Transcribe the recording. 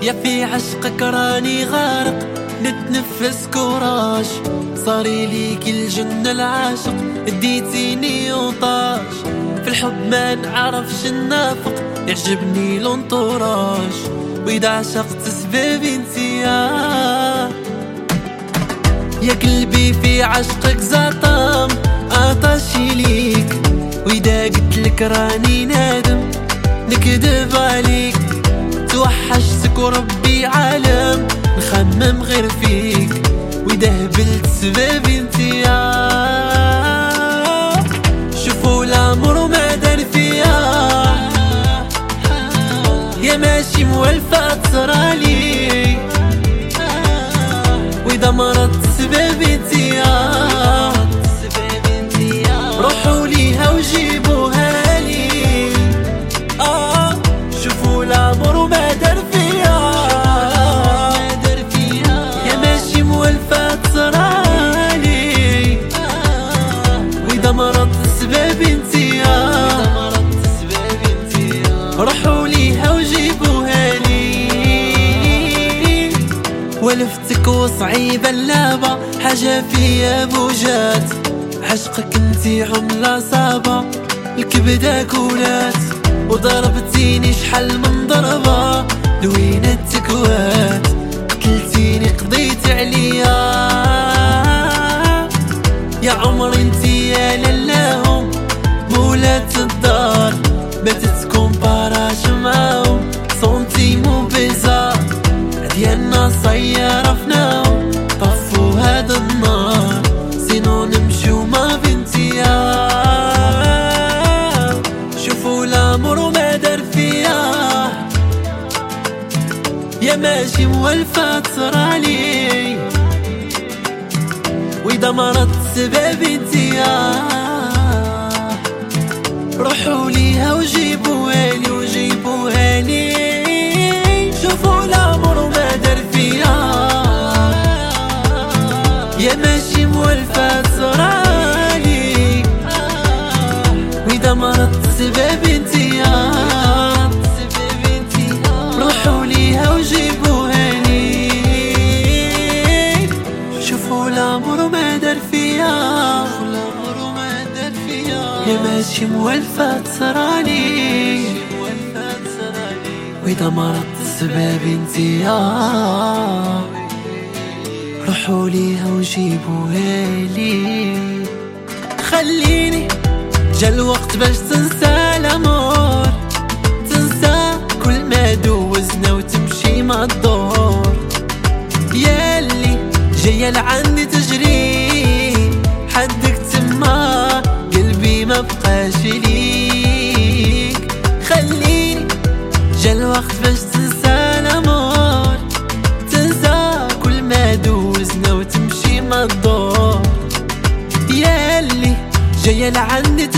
يا في عشقك راني غارق نتنفس كوراج، صاري ليك الجنة العاشق اديتيني وطاش. في الحب ما نعرفش النافق يعجبني لونطوراج، وإذا عشقت سبابي انتيا يا قلبي في عشقك زطام عطاشي ليك. وإذا قلتلك راني نادم نكذب عليك، توحشتك وربي عالم نخمم غير فيك. وإذا هبلت سبابي انتيا شوفوا العمر ما دار فيا، يا ماشي موالفة تصرالي. وإذا مرضت سبابي انتيا روحوا ليها وجيبوها لي. شوفوا العمر ما دار فيا، يا ماشي موالفة تصرالي. وإذا مرضت سبابي انتيا روحوا ليها وجيبوها لي. ولفتك وصعيبة اللعبة حاجة فيا بوجات، عشقك انتي عملة صعبة الكبدة كولات. وضربتيني شحال من ضربة لوين التكوات، قتلتيني قضيت عليا. يا عمر انتي يا للاهم مولات الدار، ما تتكومباراش معاهم سنتيم وبيزار. ديالنا صيارة فناهم طفوا هذا النار، سينو نمشيو ما بنتيا. شوفوا الامر ما دار فيا، يا ماشي موالفة تصرالي. وإذا مرضت سبابي انتيا روحوا ليها وجيبوها لي وجيبوها لي. شوفوا الامر ما دار فيا، يا ماشي موالفة تصرالي. وإذا مرضت سبابي انتيا روحوا ليها وجيبوها لي. شوفوا الامر ما دار فيا، يا ماشي موالفة تصرالي. وإذا مرضت سبابي انتيا روحوا ليها وجيبوها لي. خليني جا الوقت باش تنسى الامور، تنسى كل ما دوزنا وتمشي مع الدور. ياللي جاية لعندي تجري حدك تما قلبي ما بقاش ليك. خليني جا الوقت باش تنسى الامور، تنسى كل ما دوزنا وتمشي مع الدور. ياللي جاية لعندي